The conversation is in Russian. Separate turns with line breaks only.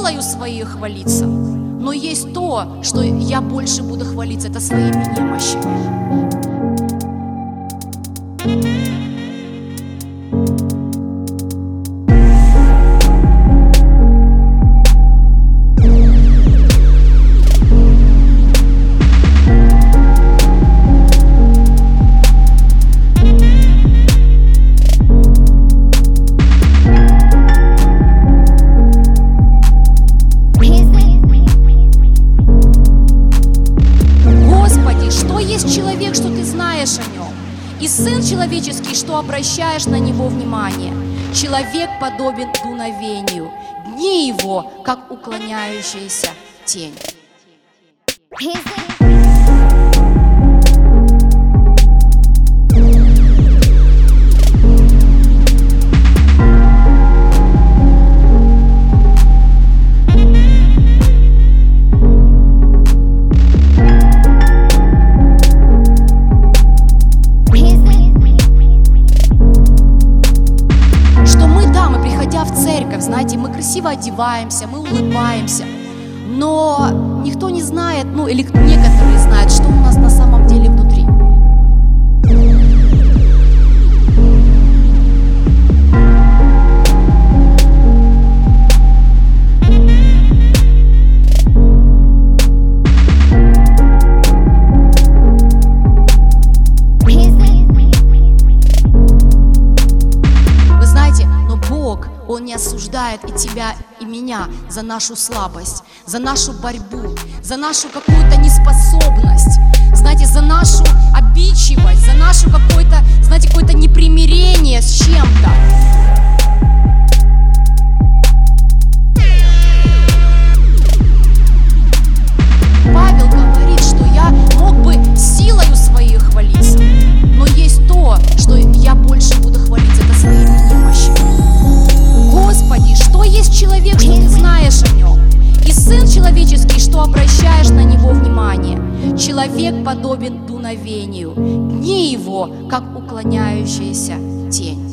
силою своей хвалиться, но есть то, что я больше буду хвалиться, это своими немощами. Человек, что ты знаешь о нем, и Сын человеческий, что обращаешь на него внимание. Человек подобен дуновению, дни его, как уклоняющаяся тень. Знаете, мы красиво одеваемся, мы улыбаемся, но никто не знает, или некоторые знают, что у нас на самом деле внутри. Он не осуждает и тебя, и меня за нашу слабость, за нашу борьбу, за нашу какую-то неспособность, знаете, за нашу обидчивость, за нашу какое-то, знаете, какое-то непримирение с чем-то. Павел говорит, что я мог бы силою своей хвалиться, но есть то, что я больше буду хвалиться, это своими немощами. Господи, что есть человек, что ты знаешь о нем, и Сын человеческий, что обращаешь на него внимание. Человек подобен дуновению, дни его, как уклоняющаяся тень.